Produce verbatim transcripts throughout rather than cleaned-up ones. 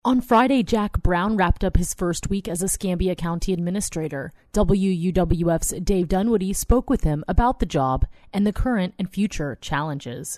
On Friday, Jack Brown wrapped up his first week as Escambia County Administrator. W U W F's Dave Dunwoody spoke with him about the job and the current and future challenges.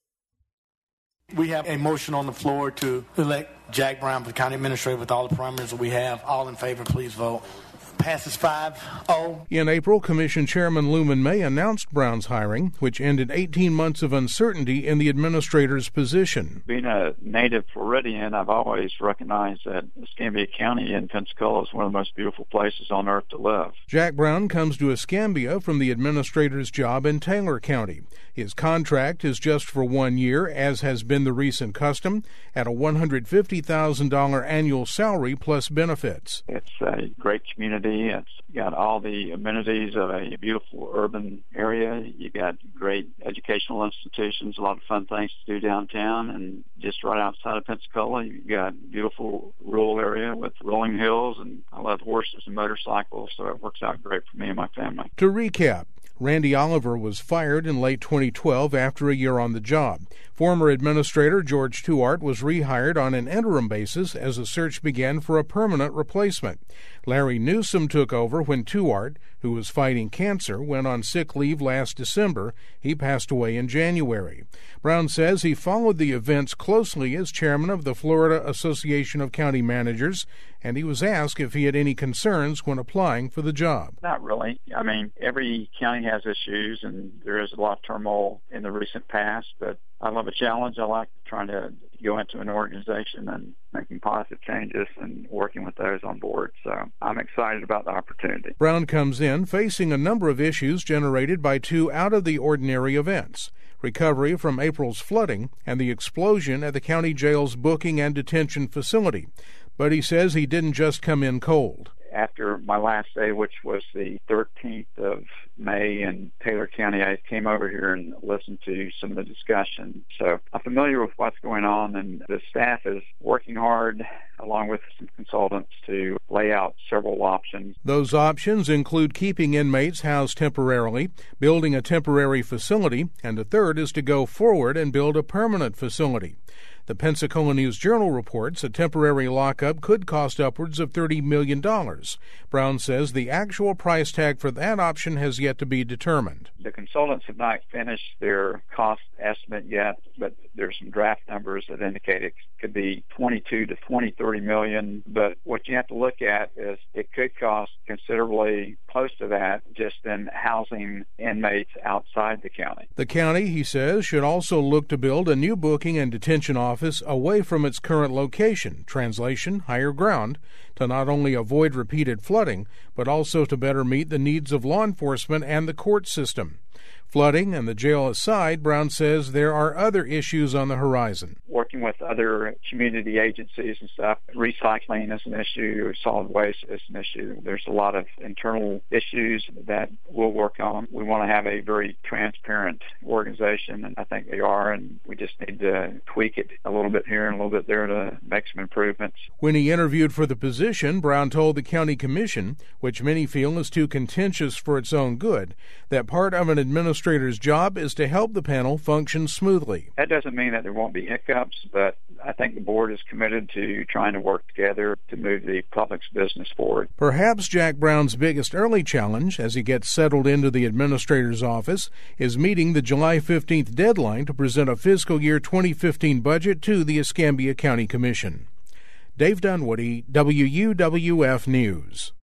We have a motion on the floor to elect Jack Brown for County Administrator with all the parameters that we have. All in favor, please vote. Passes five oh. In April, Commission Chairman Luman May announced Brown's hiring, which ended eighteen months of uncertainty in the administrator's position. Being a native Floridian, I've always recognized that Escambia County in Pensacola is one of the most beautiful places on earth to live. Jack Brown comes to Escambia from the administrator's job in Taylor County. His contract is just for one year, as has been the recent custom, at a one hundred fifty thousand dollars annual salary plus benefits. It's a great community. It's got all the amenities of a beautiful urban area. You got great educational institutions, a lot of fun things to do downtown, and just right outside of Pensacola, you got a beautiful rural area with rolling hills, and I love horses and motorcycles, so it works out great for me and my family. To recap, Randy Oliver was fired in late twenty twelve after a year on the job. Former Administrator George Tuart was rehired on an interim basis as a search began for a permanent replacement. Larry Newsom took over when Tuart, who was fighting cancer, went on sick leave last December. He passed away in January. Brown says he followed the events closely as chairman of the Florida Association of County Managers, and he was asked if he had any concerns when applying for the job. Not really. I mean, every county has issues, and there is a lot of turmoil in the recent past, but I love a challenge. I like trying to go into an organization and making positive changes and working with those on board. So I'm excited about the opportunity. Brown comes in facing a number of issues generated by two out-of-the-ordinary events: recovery from April's flooding and the explosion at the county jail's booking and detention facility. But he says he didn't just come in cold. After my last day, which was the thirteenth of May in Taylor County, I came over here and listened to some of the discussion. So I'm familiar with what's going on, and the staff is working hard along with some consultants to lay out several options. Those options include keeping inmates housed temporarily, building a temporary facility, and a third is to go forward and build a permanent facility. The Pensacola News-Journal reports a temporary lockup could cost upwards of thirty million dollars. Brown says the actual price tag for that option has yet to be determined. The consultants have not finished their cost estimate yet, but there's some draft numbers that indicate it could be twenty-two to twenty, thirty million. But what you have to look at is it could cost considerably close to that just in housing inmates outside the county. The county, he says, should also look to build a new booking and detention office away from its current location, translation, higher ground, to not only avoid repeated flooding, but also to better meet the needs of law enforcement and the court system. Flooding and the jail aside, Brown says there are other issues on the horizon. Working with other community agencies and stuff, recycling is an issue, solid waste is an issue. There's a lot of internal issues that we'll work on. We want to have a very transparent organization, and I think they are, and we just need to tweak it a little bit here and a little bit there to make some improvements. When he interviewed for the position, Brown told the county commission, which many feel is too contentious for its own good, that part of an administrator's job is to help the panel function smoothly. That doesn't mean that there won't be hiccups, but I think the board is committed to trying to work together to move the public's business forward. Perhaps Jack Brown's biggest early challenge as he gets settled into the administrator's office is meeting the July fifteenth deadline to present a fiscal year twenty fifteen budget to the Escambia County Commission. Dave Dunwoody, W U W F News.